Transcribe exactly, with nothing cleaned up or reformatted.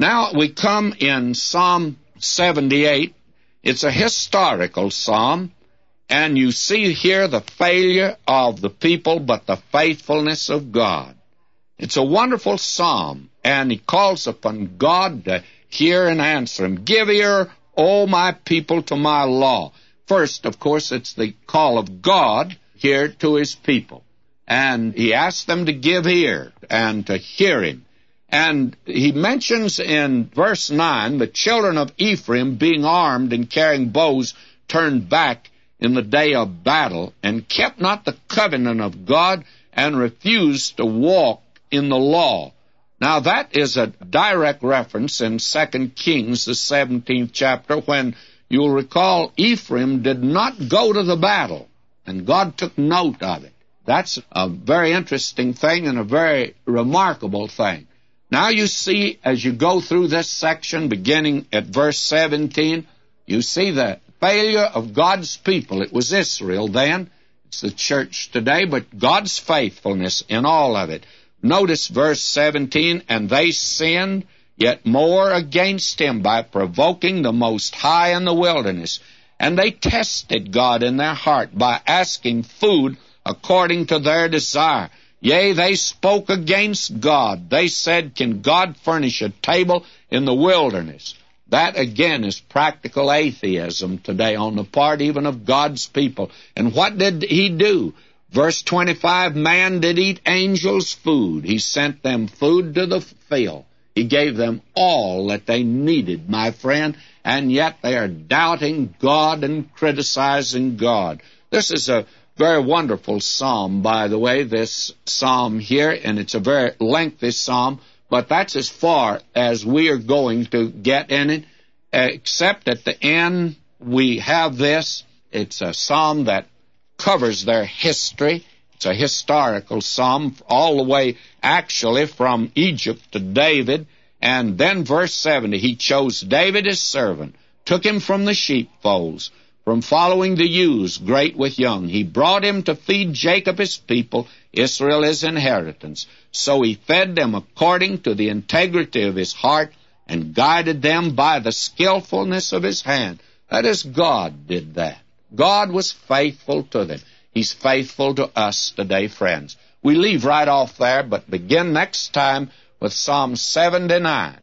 Now we come in Psalm seventy-eight. It's a historical psalm, and you see here the failure of the people, but the faithfulness of God. It's a wonderful psalm, and he calls upon God to hear and answer him. Give ear, O my people, to my law. First, of course, it's the call of God here to his people. And he asks them to give ear and to hear him. And he mentions in verse nine, the children of Ephraim being armed and carrying bows turned back in the day of battle, and kept not the covenant of God, and refused to walk in the law. Now that is a direct reference in Second Kings, the seventeenth chapter, when you'll recall Ephraim did not go to the battle, and God took note of it. That's a very interesting thing and a very remarkable thing. Now you see, as you go through this section, beginning at verse seventeen, you see the failure of God's people. It was Israel then. It's the church today, but God's faithfulness in all of it. Notice verse seventeen, and they sinned yet more against him by provoking the Most High in the wilderness. And they tested God in their heart by asking food according to their desire. Yea, they spoke against God. They said, can God furnish a table in the wilderness? That, again, is practical atheism today on the part even of God's people. And what did he do? Verse twenty-five, man did eat angels' food. He sent them food to the field. He gave them all that they needed, my friend, and yet they are doubting God and criticizing God. This is a very wonderful psalm, by the way, this psalm here, and it's a very lengthy psalm, but that's as far as we are going to get in it, except at the end we have this. It's a psalm that covers their history. It's a historical psalm all the way, actually, from Egypt to David. And then verse seventy, he chose David his servant, took him from the sheepfolds, from following the ewes, great with young. He brought him to feed Jacob his people, Israel his inheritance. So he fed them according to the integrity of his heart, and guided them by the skillfulness of his hand. That is, God did that. God was faithful to them. He's faithful to us today, friends. We leave right off there, but begin next time with Psalm seventy-nine.